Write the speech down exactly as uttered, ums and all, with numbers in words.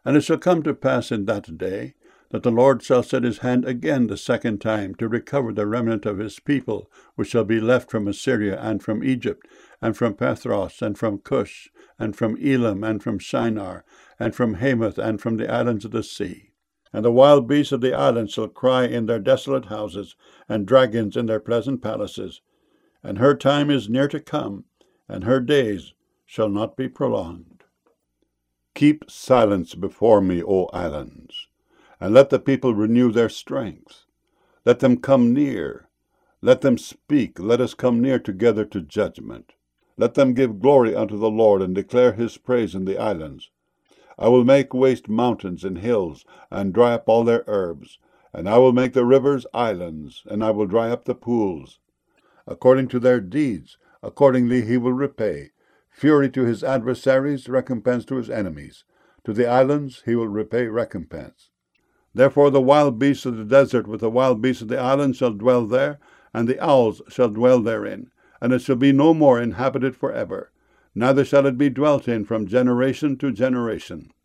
And it shall come to pass in that day, that the Lord shall set his hand again the second time to recover the remnant of his people, which shall be left from Assyria, and from Egypt, and from Pathros, and from Cush, and from Elam, and from Shinar, and from Hamath, and from the islands of the sea. And the wild beasts of the islands shall cry in their desolate houses, and dragons in their pleasant palaces. And her time is near to come, and her days shall not be prolonged. Keep silence before me, O islands, and let the people renew their strength. Let them come near. Let them speak. Let us come near together to judgment. Let them give glory unto the Lord, and declare his praise in the islands. I will make waste mountains and hills, and dry up all their herbs. And I will make the rivers islands, and I will dry up the pools. According to their deeds, accordingly he will repay. Fury to his adversaries, recompense to his enemies. To the islands he will repay recompense. Therefore the wild beasts of the desert with the wild beasts of the islands shall dwell there, and the owls shall dwell therein. And it shall be no more inhabited for ever, neither shall it be dwelt in from generation to generation.